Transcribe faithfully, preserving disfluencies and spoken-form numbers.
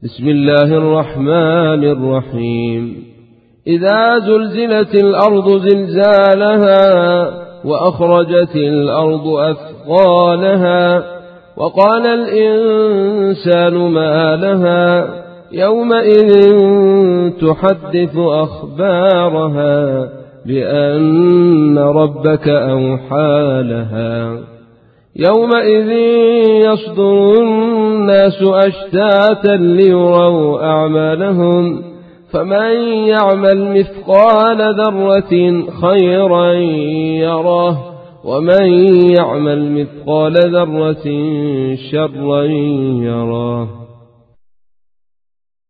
بسم الله الرحمن الرحيم إذا زلزلت الأرض زلزالها وأخرجت الأرض أثقالها وقال الإنسان ما لها يومئذ تحدث أخبارها بأن ربك أوحى لها يومئذ يصدر الناس أشتاتا ليروا أعمالهم فمن يعمل مثقال ذرة خيرا يره ومن يعمل مثقال ذرة شرا يره.